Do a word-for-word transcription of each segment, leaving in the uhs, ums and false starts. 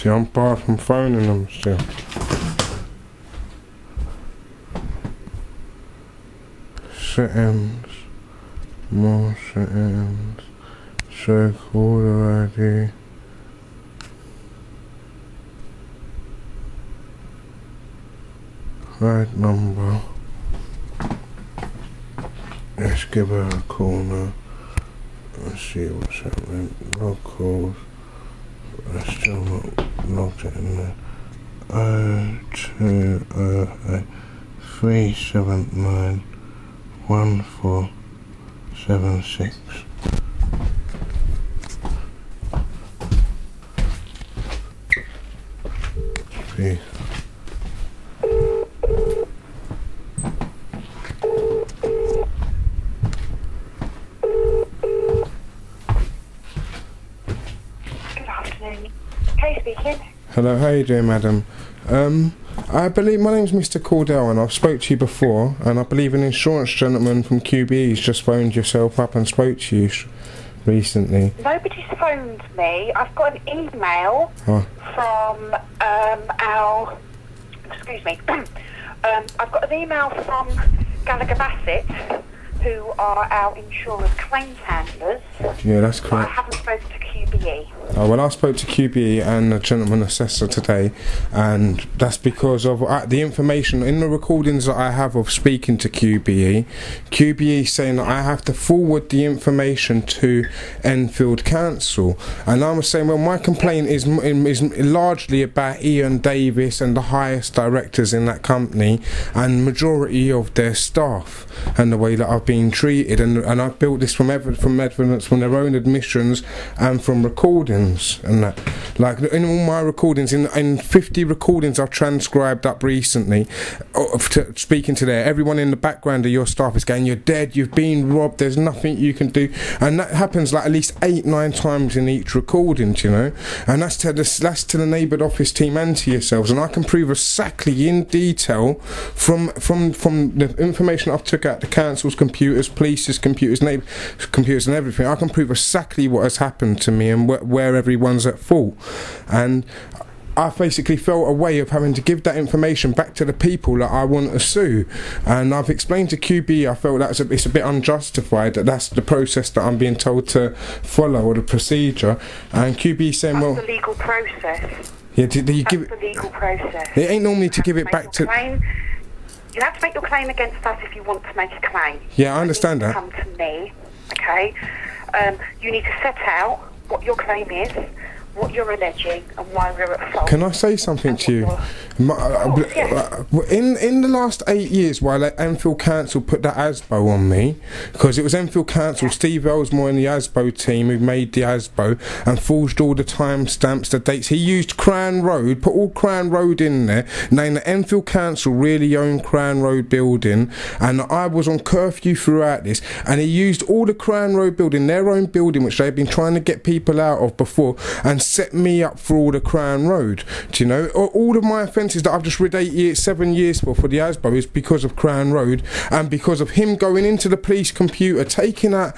See, I'm barred from phoning them still. Settings. More settings. Show caller I D. Right number. Let's give her a call now. Let's see what's happening. Log calls. Let's still not logged it in there. Oh two oh eight three seven nine one four seven six. Peace. Hello, how you doing, madam? Um, I believe my name's Mister Cordell, and I've spoke to you before, and I believe an insurance gentleman from Q B E's just phoned yourself up and spoke to you recently. Nobody's phoned me. I've got an email oh. from um, our. Excuse me. um, I've got an email from Gallagher Bassett, who are our insurance claims handlers. Yeah, that's correct. But I haven't spoken to Q B E. Oh, well, I spoke to Q B E and the gentleman assessor today, and that's because of uh, the information in the recordings that I have of speaking to Q B E. Q B E saying that I have to forward the information to Enfield Council, and I was saying, well, my complaint is is largely about Ian Davis and the highest directors in that company and majority of their staff and the way that I've been treated, and and I've built this from evidence from evidence from their own admissions and from recordings. And that, like in all my recordings, in in fifty recordings I've transcribed up recently, of to, speaking to there, everyone in the background of your staff is going, "You're dead. You've been robbed. There's nothing you can do," and that happens like at least eight, nine times in each recording, you know. And that's to the that's to the neighboured office team and to yourselves, and I can prove exactly in detail from from from the information I've took out the council's computers, police's computers, neighbour computers, and everything. I can prove exactly what has happened to me and wh where everyone's at fault, and I basically felt a way of having to give that information back to the people that I want to sue, and I've explained to Q B, I felt that's a, it's a bit unjustified that that's the process that I'm being told to follow, or the procedure, and Q B saying, that's well, the legal process. Yeah, do, do you that's give the legal process. It ain't normally to give to it back to. Claim. You have to make your claim against us if you want to make a claim. Yeah, I understand that. Come to me, okay? Um, you need to set out what your claim is, what you're alleging, and why we're at fault. Can I say something to you? My, uh, yeah. in in the last eight years, while Enfield Council put that ASBO on me, because it was Enfield Council, yeah. Steve Ellsmore in the ASBO team who made the ASBO and forged all the time stamps, the dates. He used Crown Road, put all Crown Road in there, knowing that Enfield Council really owned Crown Road building, and I was on curfew throughout this, and he used all the Crown Road building, their own building, which they've been trying to get people out of before, and set me up for all the Crown Road. Do you know, all of my offences that I've just read eight years, seven years for for the ASBO is because of Crown Road, and because of him going into the police computer, taking out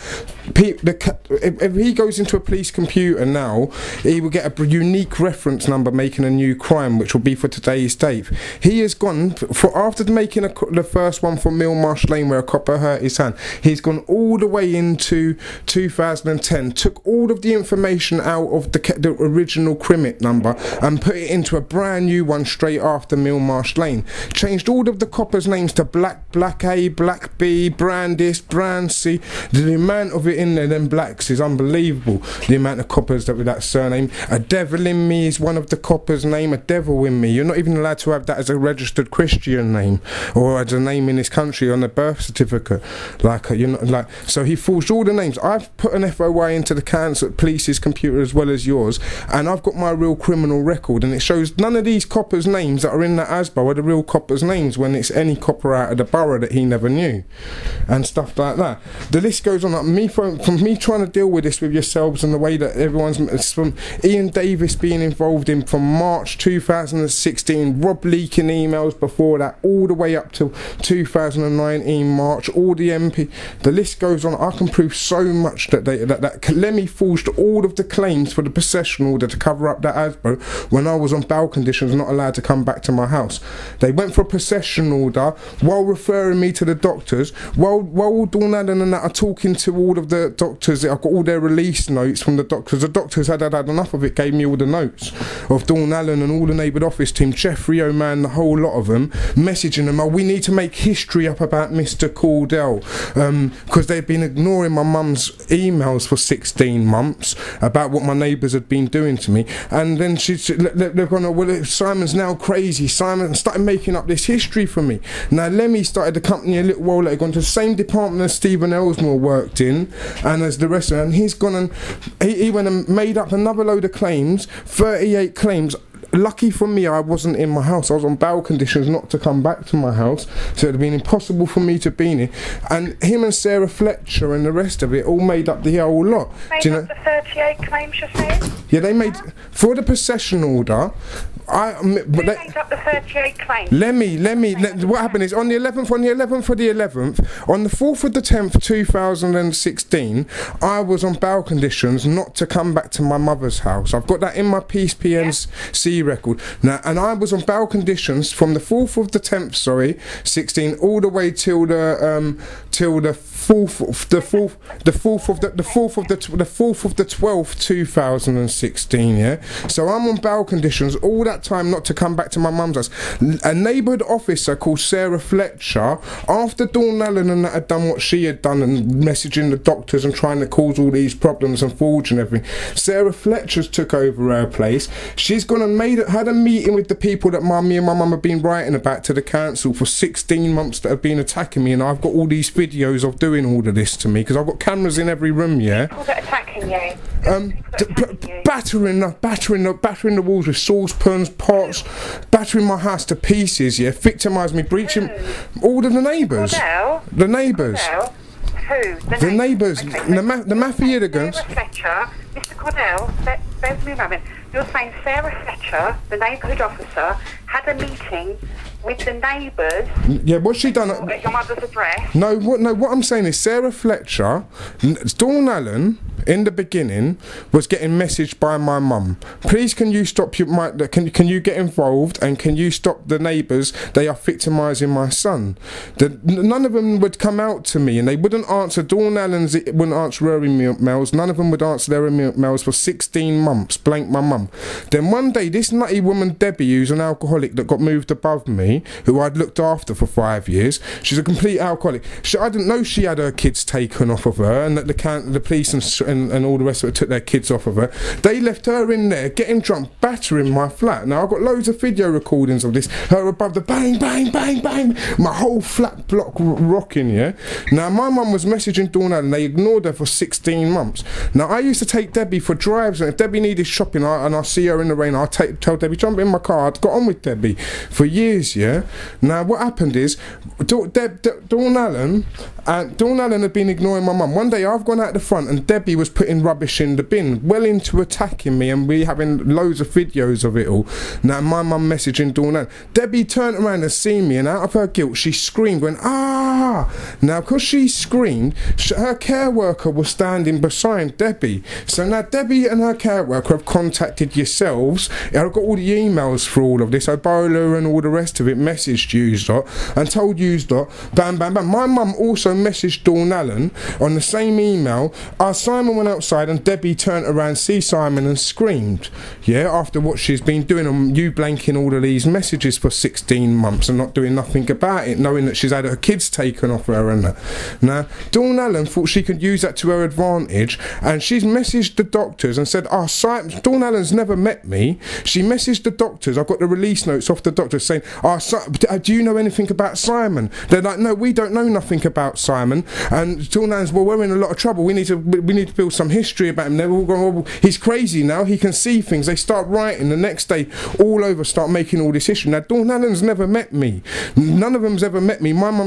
the. If, if he goes into a police computer now, he will get a unique reference number, making a new crime, which will be for today's date. He has gone for after making a, the first one for Millmarsh Lane, where a copper hurt his hand. He's gone all the way into two thousand ten, took all of the information out of the, the original Crimit number and put it into a brand new one straight after Millmarsh Lane. Changed all of the coppers' names to Black, Black A, Black B, Brandis, Brand C. The amount of it in there, them blacks, is unbelievable. The amount of coppers that with that surname. A Devil in Me is one of the coppers' name. A Devil in Me. You're not even allowed to have that as a registered Christian name or as a name in this country on a birth certificate. Like you're not like. So he forged all the names. I've put an F O I into the council police's computer as well as yours, and I've got my real criminal record, and it shows none of these coppers' names that are in that ASBO are the real coppers' names when it's any copper out of the borough that he never knew, and stuff like that. The list goes on. Like me from, from me trying to deal with this with yourselves and the way that everyone's, it's from Ian Davis being involved in from March two thousand sixteen, Rob leaking emails before that, all the way up to two thousand nineteen March, all the M P. The list goes on. I can prove so much that they that, that Lemmy forged all of the claims for the possession possession order to cover up that ASBO when I was on bail conditions, not allowed to come back to my house. They went for a possession order while referring me to the doctors, while, while Dawn Allen and that are talking to all of the doctors. I've got all their release notes from the doctors. The doctors had had, had enough of it, gave me all the notes of Dawn Allen and all the neighbourhood office team, Jeffrey O'Man, the whole lot of them, messaging them, oh, we need to make history up about Mister Cordell, because um, they'd been ignoring my mum's emails for sixteen months about what my neighbours had been doing to me. And then she, she they're going, oh, well, Simon's now crazy. Simon started making up this history for me. Now Lemmy started the company a little while later, gone to the same department as Stephen Ellsmore worked in, and as the rest of them, and he's gone and he, he went and made up another load of claims, thirty-eight claims. Lucky for me, I wasn't in my house. I was on bail conditions not to come back to my house, so it would have been impossible for me to be in it. And him and Sarah Fletcher and the rest of it all made up the whole lot. Made Do you up know? the thirty-eight claims you're saying? Yeah, they made for the possession order. I Who but they, made up the thirty-eight claims? Let me, let me, let, what happened is on the eleventh, on the eleventh of the eleventh, on the fourth of the tenth, two thousand sixteen, I was on bail conditions not to come back to my mother's house. I've got that in my Peace P N C yeah. record. Now, and I was on bail conditions from the fourth of the tenth, sorry, sixteen, all the way till the, um, till the fourth, the fourth, the fourth of the, the fourth of the, the fourth of the twelfth, two thousand sixteen, yeah? So I'm on bail conditions all that time not to come back to my mum's house. A neighbourhood officer called Sarah Fletcher, after Dawn Allen and that had done what she had done and messaging the doctors and trying to cause all these problems and forging everything, Sarah Fletcher's took over her place. She's gone and made it, had a meeting with the people that my, me and my mum have been writing about to the council for sixteen months that have been attacking me, and I've got all these videos of doing all of this to me because I've got cameras in every room, yeah? People that attacking you? Um, d- b- battering, the, battering, the, battering the walls with saucepans, pots, battering my house to pieces, yeah, victimised me, breaching all of the neighbours. Cordell? The neighbours. Cordell? Who? The, The neighbours. Okay, The, ma- the mafia hooligans. Sarah Fletcher, Mister Cordell, bear bear with me a moment. You're saying Sarah Fletcher, the neighbourhood officer, had a meeting with the neighbours Yeah, what's she done? at your mother's address? No, what? No, what I'm saying is Sarah Fletcher, n- Dawn Allen, in the beginning, was getting messaged by my mum. Please, can you stop your my, Can can you get involved and can you stop the neighbours? They are victimising my son. The, n- none of them would come out to me, and they wouldn't answer. Dawn Allen's it wouldn't answer her emails. None of them would answer their emails for sixteen months. Blank my mum. Then one day, this nutty woman Debbie, who's an alcoholic that got moved above me, who I'd looked after for five years, she's a complete alcoholic. She, I didn't know she had her kids taken off of her, and that the can, the police and, and and all the rest of it took their kids off of her. They left her in there getting drunk, battering my flat. Now I've got loads of video recordings of this. Her above the bang, bang, bang, bang, my whole flat block r- rocking. Yeah. Now my mum was messaging Dawn Allen. They ignored her for sixteen months. Now I used to take Debbie for drives, and if Debbie needed shopping, I, and I see her in the rain, I take tell Debbie jump in my car. I'd got on with Debbie for years. Yeah. Now what happened is, Da- Deb, Da- Dawn Allen and Dawn Allen had been ignoring my mum. One day I've gone out the front and Debbie was putting rubbish in the bin, well into attacking me, and we having loads of videos of it all. Now my mum messaging Dawn Allen. Debbie turned around and seen me, and out of her guilt she screamed, went ah. Now because she screamed, sh- her care worker was standing beside Debbie. So now Debbie and her care worker have contacted yourselves. I've got all the emails for all of this. Ebola and all the rest of it messaged you lot and told you lot, bam bam bam. My mum also messaged Dawn Allen on the same email. Our Simon went outside and Debbie turned around, see Simon and screamed. Yeah, after what she's been doing on you blanking all of these messages for sixteen months and not doing nothing about it, knowing that she's had her kids taken off her and that. Now, Dawn Allen thought she could use that to her advantage, and she's messaged the doctors and said, oh, Simon, Dawn Allen's never met me. She messaged the doctors. I've got the release notes off the doctors saying, oh, si- do you know anything about Simon? They're like, no, we don't know nothing about Simon. And Dawn Allen's, well, we're in a lot of trouble. We need to we need to build some history about him. They're all going, oh, he's crazy now. He can see things. They start writing. The next day, all over, start making all this history. Now, Dawn Allen's never met me. None of them's ever met me. My mum's just been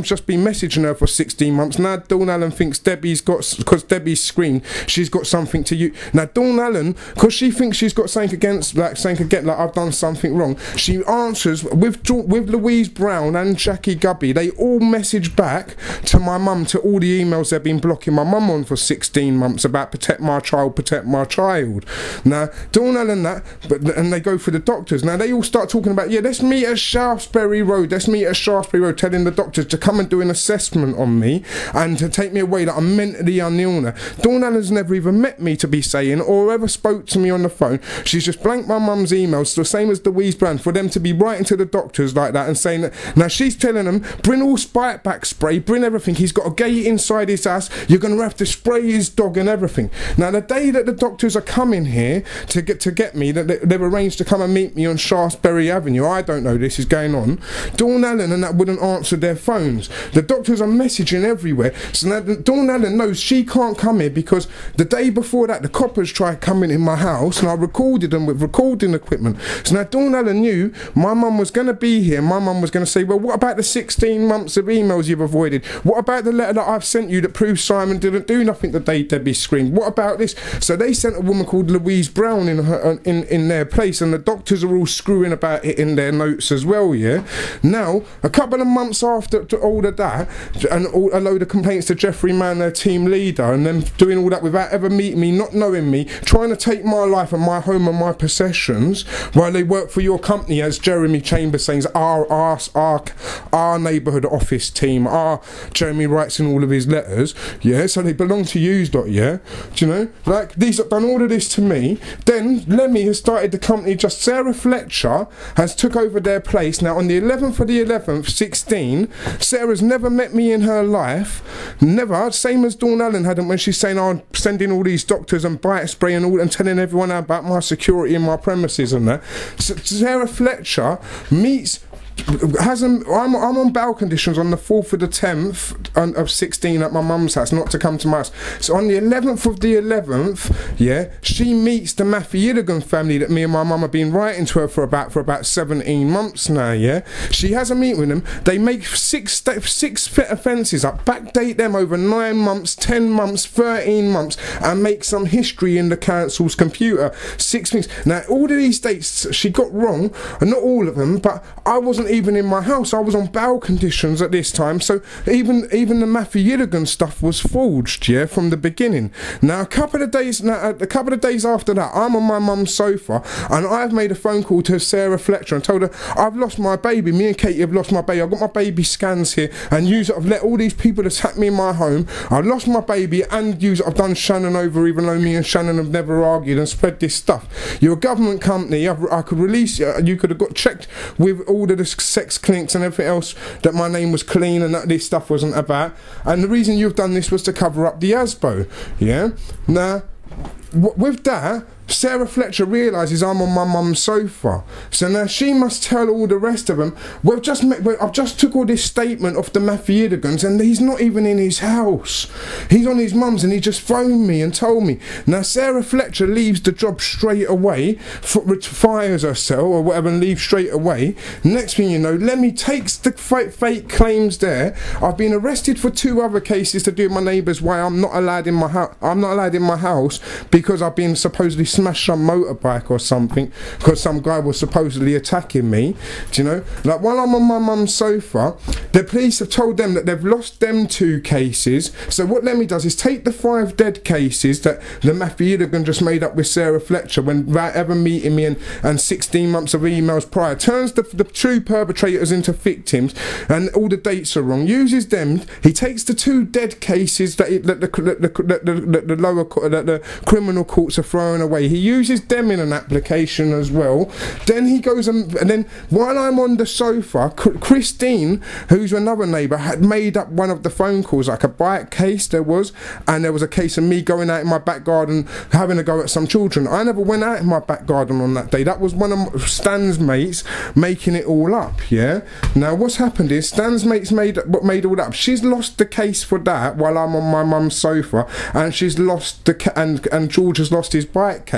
messaging her for sixteen months. Now Dawn Allen thinks Debbie's got, because Debbie's screamed, she's got something to you. Now Dawn Allen, because she thinks she's got something against, like saying again, like I've done something wrong, she answers with with Louise Brown and Jackie Gubby. They all message back to my mum, to all the emails they've been blocking my mum on for sixteen months about protect my child, protect my child. Now Dawn Allen that, but and they go for the doctors. Now they all start talking about, yeah, let's meet at Shaftesbury Road. Let's meet at Shaftesbury Road, telling the doctors to come and do an assessment on me and to take me away, that I'm mentally unill now. Dawn Allen's never even met me, to be saying, or ever spoke to me on the phone. She's just blanked my mum's emails, the same as Louise Brown, for them to be writing to the doctors like that and saying that. Now she's telling them, bring all spite back spray, bring everything. He's got a gate inside his ass. You're going to have to spray his dog and everything. Now the day that the doctors are coming here to get to get me, that they, they've arranged to come and meet me on Shaftesbury Avenue. I don't know this is going on. Dawn Allen and that wouldn't answer their phones. The doctors are messaging everywhere. So now Dawn Allen knows she can't come here because the day before that the coppers tried coming in my house and I recorded them with recording equipment. So now Dawn Allen knew my mum was going to be here. My mum was going to say, well, what about the sixteen months of emails you've avoided? What about the letter that I've sent you that proves Simon didn't do nothing the day Debbie screamed? What about this? So they sent a woman called Louise Brown in her in, in their place, and the doctors are all screwing about it in their notes as well, yeah? Now, a couple of months after all of that, and all, a load of complaints to Jeffrey Mann, their team leader, and them doing all that without ever meeting me, not knowing me, trying to take my life and my home and my possessions while they work for your company, as Jeremy Chambers saying, our, our, our, our neighbourhood office team, our Jeremy writes in all of his letters, yeah, so they belong to you, yeah? Do you know? Like, these have done all of this to me. Then Lemmy has started the company, just Sarah Fletcher has took over their place. Now on the eleventh of the eleventh, sixteen, Sarah's never met me in her life, never, same as Dawn Allen hadn't when she's saying, oh, I'm sending all these doctors and bite spray and all and telling everyone about my security in my premises and that. So Sarah Fletcher meets hasn't I'm, I'm on bail conditions on the fourth of the tenth of sixteen at my mum's house, not to come to my house. So on the eleventh of the eleventh, yeah, she meets the Maffei-Illigan family that me and my mum have been writing to her for about for about seventeen months now, yeah. She has a meeting with them. They make six six fit offences up, backdate them over nine months, ten months, thirteen months, and make some history in the council's computer. Six things. Now all of these dates she got wrong, and not all of them, but I wasn't even in my house. I was on bail conditions at this time, so even even the Maffei-Illigan stuff was forged, yeah, from the beginning. Now a couple of days now, a couple of days after that, I'm on my mum's sofa and I've made a phone call to Sarah Fletcher and told her I've lost my baby. Me and Katie have lost my baby. I've got my baby scans here, and you have let all these people attack me in my home. I've lost my baby, and you I've done Shannon over, even though me and Shannon have never argued, and spread this stuff. You're a government company. I've, I could release you. You could have got checked with all of the sex clinics and everything else that my name was clean and that this stuff wasn't about, and the reason you've done this was to cover up the ASBO, yeah. Now w with that, Sarah Fletcher realises I'm on my mum's sofa, so now she must tell all the rest of them, well, just met, well, I've just took all this statement off the Maffei-Illigans and he's not even in his house. He's on his mum's and he just phoned me and told me. Now Sarah Fletcher leaves the job straight away, fires herself or whatever and leaves straight away. Next thing you know, Lemmy takes the fake, fake claims there. I've been arrested for two other cases to do with my neighbours why I'm not allowed in my house. I'm not allowed in my house because I've been supposedly smashed some motorbike or something because some guy was supposedly attacking me. Do you know? Like while I'm on my mum's sofa, the police have told them that they've lost them two cases. So what Lemmy does is take the five dead cases that the Maffei-Illigan just made up with Sarah Fletcher when without ever meeting me, and, and sixteen months of emails prior, turns the, the true perpetrators into victims, and all the dates are wrong, uses them. He takes the two dead cases that, it, that, the, that, the, that, the, that the lower that the criminal courts are throwing away. He uses them in an application as well. Then he goes and, and then while I'm on the sofa, Christine, who's another neighbour, had made up one of the phone calls, like a bike case there was, and there was a case of me going out in my back garden having a go at some children. I never went out in my back garden on that day. That was one of Stan's mates making it all up, yeah? Now what's happened is Stan's mates made what made all that up. She's lost the case for that while I'm on my mum's sofa, and she's lost the ca and and George has lost his bike case.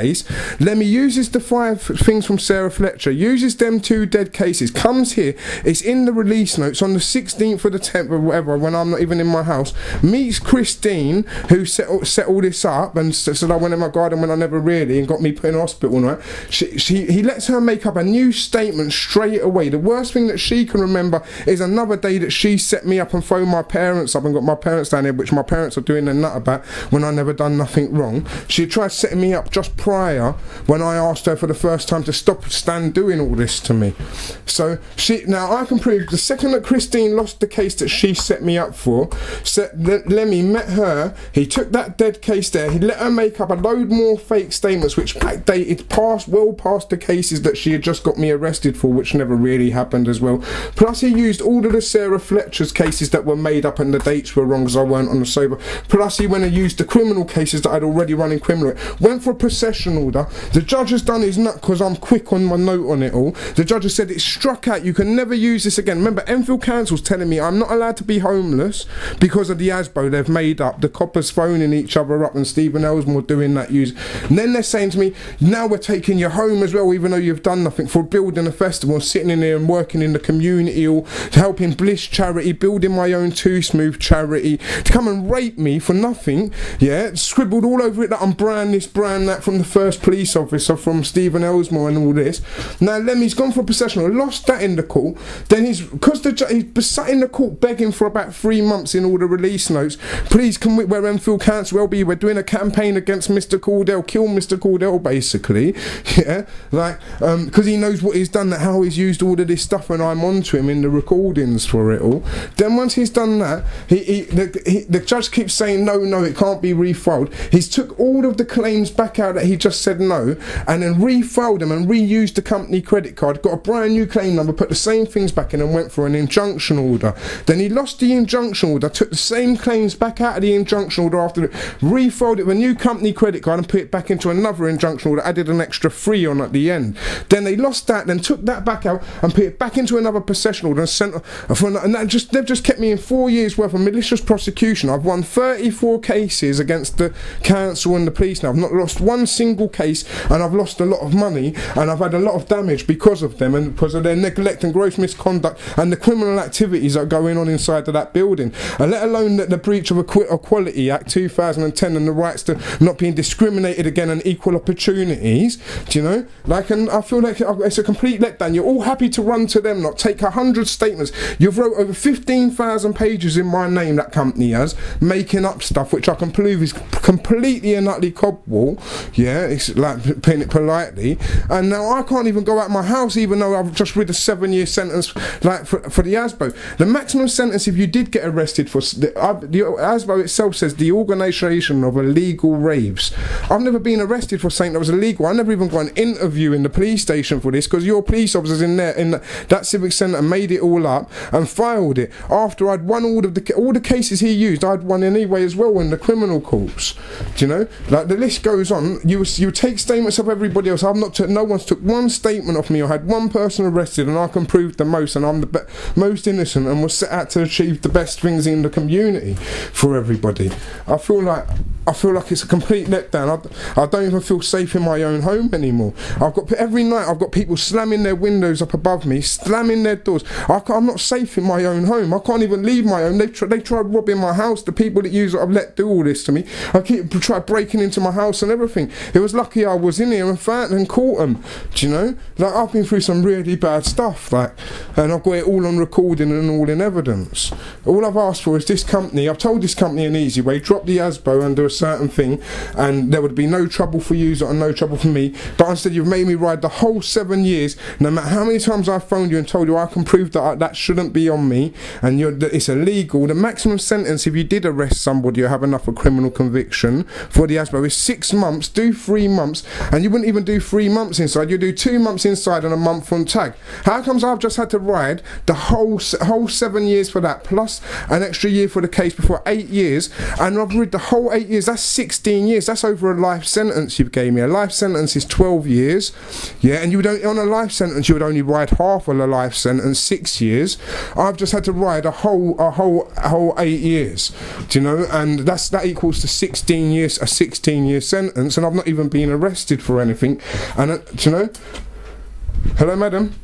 case. Lemmy uses the five things from Sarah Fletcher, uses them two dead cases, comes here, it's in the release notes on the sixteenth or the tenth or whatever, when I'm not even in my house, meets Christine, who set, set all this up and said I went in my garden when I never really, and got me put in hospital, right? She, she, he lets her make up a new statement straight away. The worst thing that she can remember is another day that she set me up and phoned my parents up and got my parents down here, which my parents are doing a nut about when I never done nothing wrong. She tried setting me up just prior when I asked her for the first time to stop Stan doing all this to me. So she, now I can prove the second that Christine lost the case that she set me up for, set, Lemmy met her, he took that dead case there, he let her make up a load more fake statements which backdated past, well past the cases that she had just got me arrested for, which never really happened as well. Plus he used all of the Sarah Fletcher's cases that were made up and the dates were wrong because I weren't on the sober. Plus he went and used the criminal cases that I'd already run in criminal. Went for a possession order. The judge has done his nut because I'm quick on my note on it all. The judge has said it's struck out, you can never use this again. Remember, Enfield Council's telling me I'm not allowed to be homeless because of the A S B O they've made up, the coppers phoning each other up and Stephen Ellsmore doing that use. And then they're saying to me, now we're taking you home as well, even though you've done nothing, for building a festival, sitting in there and working in the community, or helping Bliss charity, building my own Too Smooth charity, to come and rape me for nothing. Yeah, scribbled all over it that I'm brand this, brand that from the first police officer, from Stephen Ellsmore and all this. Now Lemmy's gone for possession, lost that in the court. Then he's, because the he's sat in the court begging for about three months in all the release notes. Please can we, we're Enfield Council L B, we're doing a campaign against Mister Cordell, kill Mister Cordell basically. Yeah, like um because he knows what he's done, that how he's used all of this stuff when I'm onto him in the recordings for it all. Then once he's done that, he, he, the, he the judge keeps saying no, no, it can't be refiled. He's took all of the claims back out that he just said no, and then refiled them and reused the company credit card, got a brand new claim number, put the same things back in and went for an injunction order. Then he lost the injunction order, took the same claims back out of the injunction order after it, refiled it with a new company credit card and put it back into another injunction order, added an extra three on at the end. Then they lost that, then took that back out and put it back into another possession order and sent for, and that just they've just kept me in four years worth of malicious prosecution. I've won thirty-four cases against the council and the police now. I've not lost one single case, and I've lost a lot of money, and I've had a lot of damage because of them and because of their neglect and gross misconduct and the criminal activities that are going on inside of that building, and let alone that the breach of Equality Act two thousand ten and the rights to not being discriminated again and equal opportunities. Do you know, like, and I feel like it's a complete letdown. You're all happy to run to them, not take a hundred statements. You've wrote over fifteen thousand pages in my name, that company has, making up stuff which I can prove is completely and utterly cobwall. Yeah, it's like, putting it politely. And now I can't even go out my house, even though I've just read a seven-year sentence, like for, for the A S B O. The maximum sentence, if you did get arrested for the, uh, the A S B O itself says the organisation of illegal raves. I've never been arrested for saying that was illegal. I never even got an interview in the police station for this, because your police officers in there in the, that civic centre made it all up and filed it after I'd won all of the all the cases he used. I'd won anyway as well in the criminal courts. Do you know? Like, the list goes on. You you take statements of everybody else. I've not took, no one's took one statement off me. I had one person arrested, and I can prove the most, and I'm the be most innocent, and was set out to achieve the best things in the community for everybody. I feel like I feel like it's a complete letdown. I, I don't even feel safe in my own home anymore. I've got every night I've got people slamming their windows up above me, slamming their doors. I can't, I'm not safe in my own home. I can't even leave my home. They tr they tried robbing my house. The people that use it, I've let do all this to me. I keep try breaking into my house and everything. It was lucky I was in here and found and caught them. Do you know? Like, I've been through some really bad stuff. Like, and I've got it all on recording and all in evidence. All I've asked for is this company. I've told this company an easy way: drop the A S B O and do a certain thing, and there would be no trouble for you and no trouble for me. But instead, you've made me ride the whole seven years. No matter how many times I've phoned you and told you I can prove that I, that shouldn't be on me, and you're, that it's illegal. The maximum sentence, if you did arrest somebody or have enough of criminal conviction for the A S B O, is six months. Do three months, and you wouldn't even do three months inside. You do two months inside and a month on tag. How comes I've just had to ride the whole whole seven years for that, plus an extra year for the case before eight years, and I've read the whole eight years? That's sixteen years. That's over a life sentence you've gave me. A life sentence is twelve years. Yeah, and you don't, on a life sentence you would only ride half of a life sentence, six years. I've just had to ride a whole a whole a whole eight years. Do you know? And that's that equals to sixteen years, a sixteen year sentence, and I've not not even been arrested for anything. And uh, do you know? Hello, madam.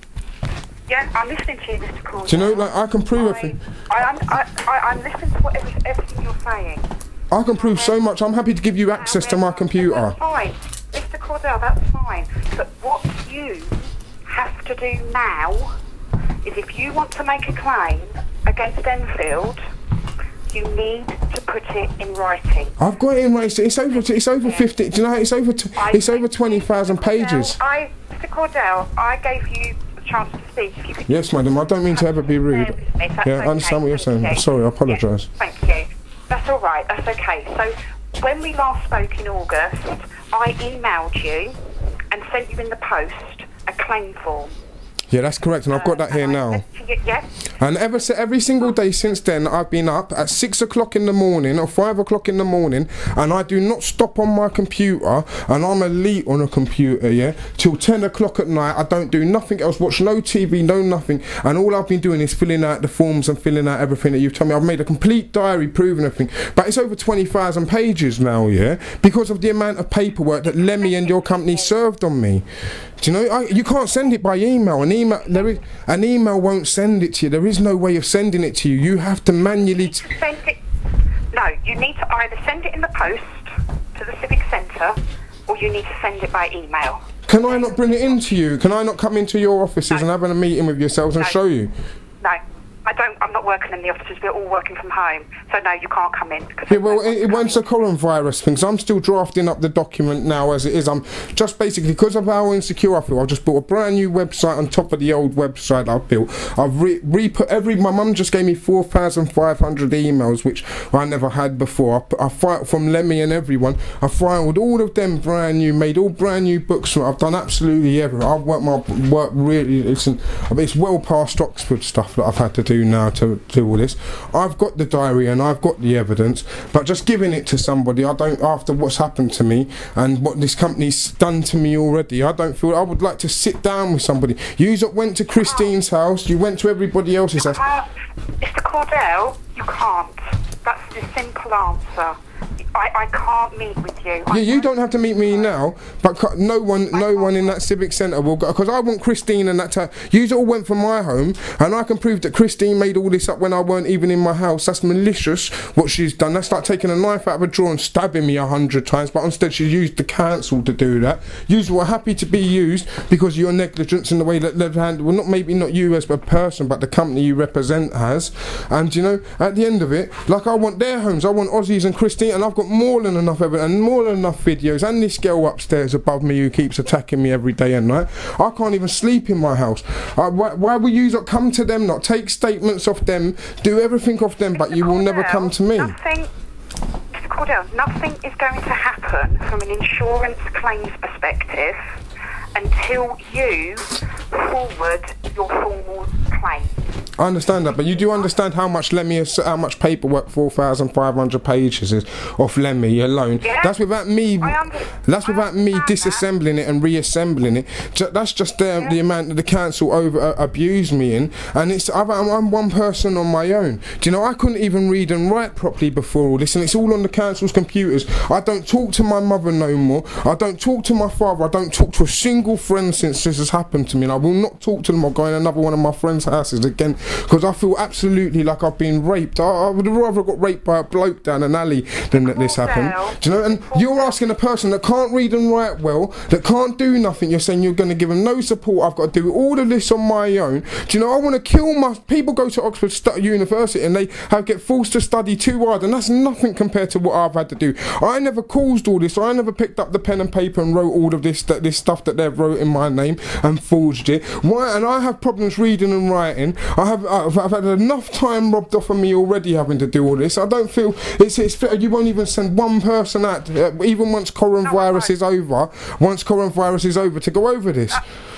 Yeah, I'm listening to you, Mister Cordell. Do you know, like, I can prove I, everything. I, I'm, I, I, I'm listening to what every, everything you're saying. I can prove so much. I'm happy to give you access to my computer. That's fine. Mister Cordell, that's fine. But what you have to do now is, if you want to make a claim against Enfield, you need to put it in writing. I've got it in writing. It's over. It's over fifty. Do you know? It's over. T- it's over twenty thousand pages. I, Mister Cordell, I gave you a chance to speak. If you could Yes, madam. I don't mean to ever be rude. Yeah, I understand what you're saying. Sorry, I apologise. Yes, thank you. That's all right. That's okay. So, when we last spoke in August, I emailed you and sent you in the post a claim form. Yeah, that's correct, and I've got that here now. Yes. And ever every single day since then, I've been up at six o'clock in the morning or five o'clock in the morning, and I do not stop on my computer. And I'm elite on a computer, yeah, till ten o'clock at night. I don't do nothing else. Watch no T V, no nothing. And all I've been doing is filling out the forms and filling out everything that you've told me. I've made a complete diary proving everything. But it's over twenty thousand pages now, yeah, because of the amount of paperwork that Lemmy and your company served on me. Do you know? I, you can't send it by email. An email, there is an email won't send it to you. There is no way of sending it to you. You have to manually. T- send it. No, you need to either send it in the post to the Civic Centre, or you need to send it by email. Can I not bring it into you? Can I not come into your offices no. and have a meeting with yourselves and no. show you? No. I don't, I'm not working in the offices, we're all working from home. So no, you can't come in. Yeah, well, it, it went to coronavirus things. I'm still drafting up the document now as it is. I'm just basically, because of how insecure I feel, I've just built a brand new website on top of the old website I've built. I've re, re put every, my mum just gave me four thousand five hundred emails, which I never had before. I, I filed from Lemmy and everyone. I filed all of them brand new, made all brand new books. I've done absolutely everything. I've worked my work really, it's, an, it's well past Oxford stuff that I've had to do now to do all this. I've got the diary and I've got the evidence, but just giving it to somebody, I don't, after what's happened to me and what this company's done to me already, I don't feel, I would like to sit down with somebody. You went to Christine's house, you went to everybody else's house. Mister Cordell, you can't. That's the simple answer. I, I can't meet with you. Yeah, you don't have to meet me now, but no one, no one in that Civic Centre will go, because I want Christine and that time. You all went from my home, and I can prove that Christine made all this up when I weren't even in my house. That's malicious, what she's done. That's like taking a knife out of a drawer and stabbing me a hundred times, but instead she used the council to do that. You were happy to be used because of your negligence in the way that they've handled, well, not maybe not you as a person, but the company you represent has. And, you know, at the end of it, like, I want their homes, I want Aussie's and Christine, and I've got more than enough evidence and more than enough videos, and this girl upstairs above me who keeps attacking me every day and night. I can't even sleep in my house. I, why, why will you not come to them, not take statements off them, do everything off them, but you will never come to me? Nothing, Mister Cordell, nothing is going to happen from an insurance claims perspective until you forward your formal claim. I understand that, but you do understand how much Lemmy, how much paperwork four thousand five hundred pages is off Lemmy alone. Yeah, that's without me. Under, that's without me disassembling that. it and reassembling it. That's just um, yeah. the amount that the council over uh, abused me in, and it's I've, I'm, I'm one person on my own. Do you know, I couldn't even read and write properly before all this, and it's all on the council's computers. I don't talk to my mother no more. I don't talk to my father. I don't talk to a single friend since this has happened to me, and I will not talk to them or go in another one of my friends' houses again, because I feel absolutely like I've been raped. I, I would have rather got raped by a bloke down an alley than that this happened. Do you know? And you're asking a person that can't read and write well, that can't do nothing, you're saying you're going to give them no support. I've got to do all of this on my own. Do you know, I want to kill my... People go to Oxford St- University and they have, get forced to study too hard, and that's nothing compared to what I've had to do. I never caused all this. I never picked up the pen and paper and wrote all of this that this stuff that they've wrote in my name and forged it. Why? And I have problems reading and writing. I have... I've, I've had enough time robbed off of me already having to do all this. I don't feel it's, it's you won't even send one person out, uh, even once coronavirus is over, once coronavirus is over, to go over this.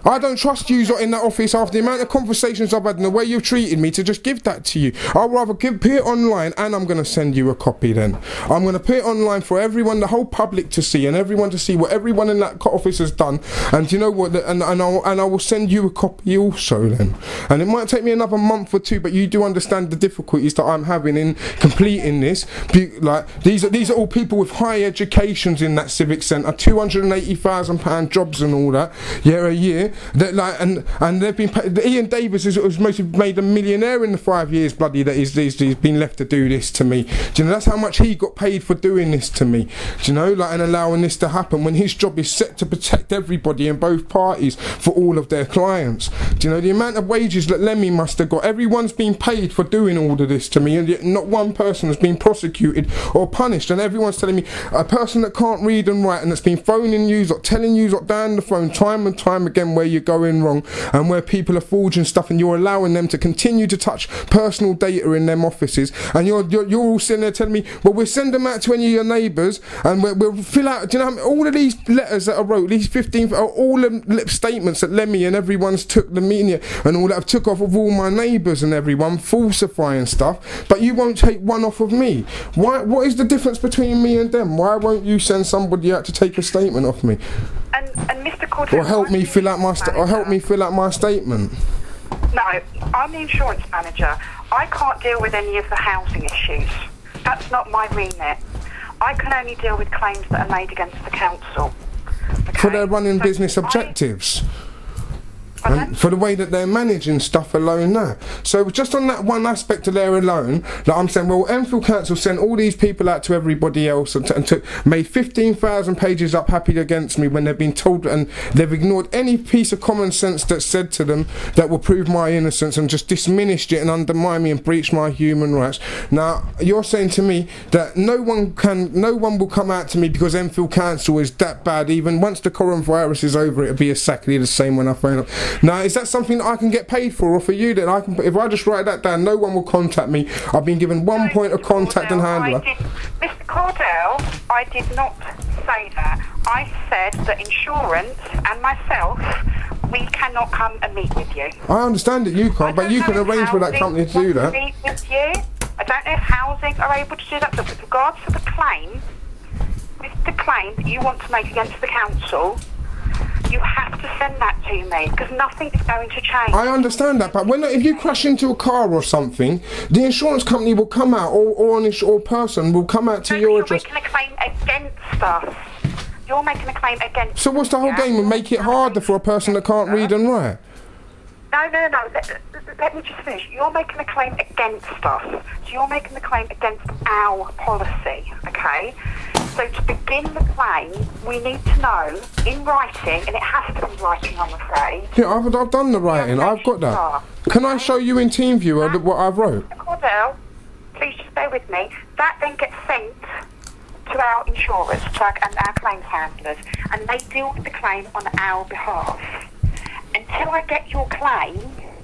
I don't trust you in that office after the amount of conversations I've had and the way you've treated me to just give that to you. I'll rather give, put it online, and I'm going to send you a copy then. I'm going to put it online for everyone, the whole public to see, and everyone to see what everyone in that office has done. And you know what? And, and, I'll, and I will send you a copy also then. And it might take me another month or two, but you do understand the difficulties that I'm having in completing this. Be, like these are these are all people with high educations in that civic centre, two hundred and eighty thousand pound jobs and all that, yeah, a year. That like and and they've been paid, Ian Davis has, has mostly made a millionaire in the five years bloody that he's, he's, he's been left to do this to me. Do you know that's how much he got paid for doing this to me? Do you know, like, and allowing this to happen when his job is set to protect everybody in both parties for all of their clients. Do you know the amount of wages that Lemmy must have got? Everyone's been paid for doing all of this to me, and yet not one person has been prosecuted or punished. And everyone's telling me a person that can't read and write and that's been phoning you, or telling you or down the phone time and time again where you're going wrong and where people are forging stuff, and you're allowing them to continue to touch personal data in them offices, and you're you're, you're all sitting there telling me, well, we'll send them out to any of your neighbours and we'll, we'll fill out. Do you know how many, all of these letters that I wrote, these fifteen are all the statements that Lemmy and everyone's took the media and all that have took off of all my neighbours and everyone, falsifying stuff, but you won't take one off of me. Why? What is the difference between me and them? Why won't you send somebody out to take a statement off me? And, and Mister Cordell, or help me fill out my sta- or help me fill out my statement. No, I'm the insurance manager. I can't deal with any of the housing issues. That's not my remit. I can only deal with claims that are made against the council. Okay? For their running so business I, objectives. And for the way that they're managing stuff alone now. So just on that one aspect of there alone, that I'm saying, well, Enfield Council sent all these people out to everybody else and, t- and took, made fifteen thousand pages up happy against me when they've been told, and they've ignored any piece of common sense that said to them that will prove my innocence, and just diminished it and undermined me and breached my human rights. Now, you're saying to me that no one can, no one will come out to me because Enfield Council is that bad. Even once the coronavirus is over, it'll be exactly the same when I phone up. Now, is that something that I can get paid for, or for you? Then I can. If I just write that down, no one will contact me. I've been given one no, point of contact Cordell, and handler. I did, Mister Cordell, I did not say that. I said that insurance and myself, we cannot come and meet with you. I understand that you can't, but you can arrange for that company to do that. Meet with you. I don't know if housing are able to do that, but with regards to the claim, with the claim that you want to make against the council, you have to send that to me, because nothing is going to change. I understand that, but when if you crash into a car or something, the insurance company will come out, or, or an insured person will come out to no, your you're address. You're making a claim against us. You're making a claim against us. So what's the whole yeah? game? Will make it harder for a person that can't read and write? No, no, no. Let, let me just finish. You're making a claim against us. So you're making a claim against our policy, okay? So to begin the claim, we need to know in writing, and it has to be writing, I'm afraid. Yeah, I've, I've done the writing. I've got that. Are. Can I show you in TeamViewer uh, what I've wrote? Cordell, please just bear with me. That then gets sent to our insurers to our, and our claims handlers, and they deal with the claim on our behalf. Until I get your claim,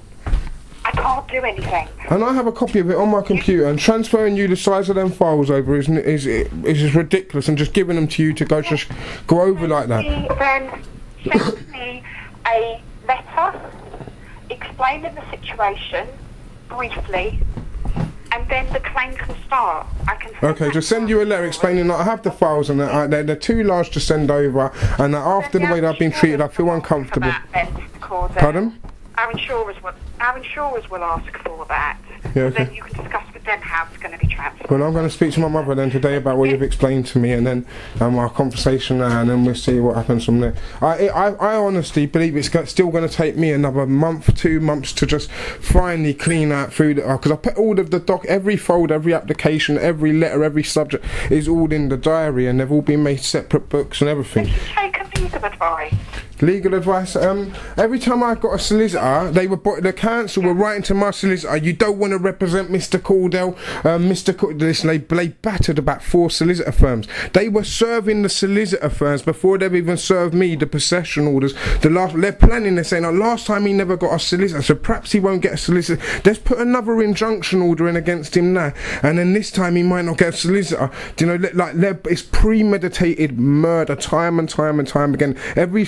I can't do anything. And I have a copy of it on my computer, and transferring you the size of them files over is is is, is ridiculous, and just giving them to you to go just go over like that. Then send me a letter explaining the situation briefly, and then the claim can start. I can. Okay, just send you a letter explaining that I have the files and that they're, they're too large to send over, and that after the way that I've been treated, I feel uncomfortable. Pardon? Our insurers will, our insurers will ask for that. Yeah, okay. Then you can discuss with them how it's going to be transferred. Well, I'm going to speak to my mother then today about what you've explained to me, and then um, our conversation there, and then we'll see what happens from there. I I, I honestly believe it's got, still going to take me another month, two months to just finally clean out through that, because I put all of the doc, every folder, every application, every letter, every subject is all in the diary, and they've all been made separate books and everything. Did you take a legal advice? Legal advice. Um, every time I got a solicitor, they were the council were writing to my solicitor. You don't want to represent Mister Cordell. Um, Mister Cordell, they, they battered about four solicitor firms. They were serving the solicitor firms before they've even served me the possession orders. The last they're planning. They're saying, oh, last time he never got a solicitor, so perhaps he won't get a solicitor. Let's put another injunction order in against him now, and then this time he might not get a solicitor. Do you know, like it's premeditated murder, time and time and time again. Every couple of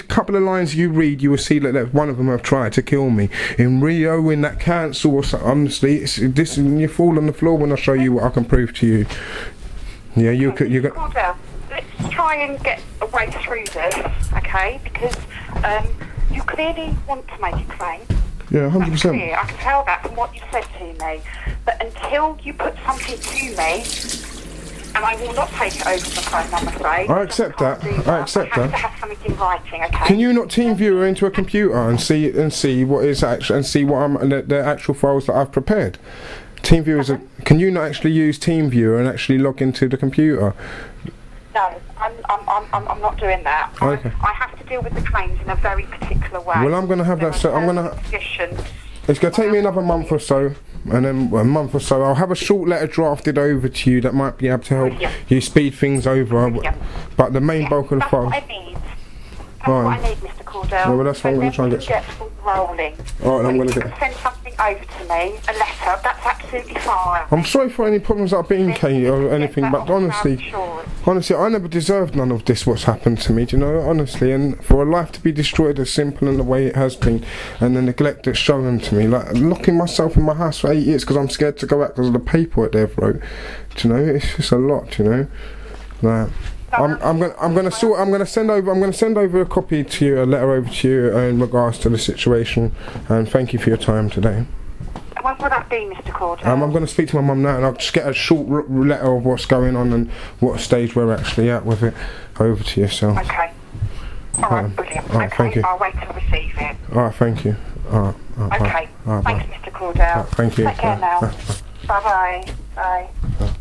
lines you read, you will see that, that one of them have tried to kill me. In Rio, in that council, or something. Honestly, it's, this, you fall on the floor when I show you what I can prove to you. Yeah, you could. You got. Cordell, let's try and get a way through this, okay? Because um, you clearly want to make a claim. Yeah, one hundred percent. I can tell that from what you've said to me. But until you put something to me, and I will not take it over the phone, I'm afraid. I accept that. that. I accept I have that. to have something in writing, okay? Can you not team viewer into a computer and see and see what is actually and see what I'm the, the actual files that I've prepared? Team viewer is a, can you not actually use team viewer and actually log into the computer? No, I'm, I'm, I'm, I'm I'm not doing that. Okay. I, I have to deal with the claims in a very particular way. Well, I'm going to have that. So I'm going to. Conditions. It's going to take me another month or so, and then a month or so, I'll have a short letter drafted over to you that might be able to help Yeah. you speed things over. Yeah. But the main Yeah, bulk of the that's file. what I need. That's Right. what I need, Mister Cordell. Yeah, well, that's what I'm So gonna try and then get we can get the ball rolling. All right, I'm When gonna you get- can send something over to me, a letter. That's absolutely fine. I'm sorry for any problems that I've been, Kate, or anything, but honestly, honestly, I never deserved none of this. What's happened to me, do you know? Honestly, and for a life to be destroyed as simple in the way it has been, and the neglect that's shown to me, like locking myself in my house for eight years because I'm scared to go out because of the paperwork they've wrote. Do you know? It's just a lot, do you know. Like, I'm, I'm gonna, I'm gonna sort, I'm gonna send over, I'm gonna send over a copy to you, a letter over to you in regards to the situation, and thank you for your time today. When will that be, Mister Cordell? Um, I'm going to speak to my mum now, and I'll just get a short r letter of what's going on and what stage we're actually at with it over to yourself. Okay. All right, Um, brilliant. all right, okay, thank you. I'll wait to receive it. All right, thank you. All right, all right, Okay. all right, Thanks, bye. Mister Cordell. All right, thank you. Take care Bye. now. Bye. Bye-bye. Bye. Bye.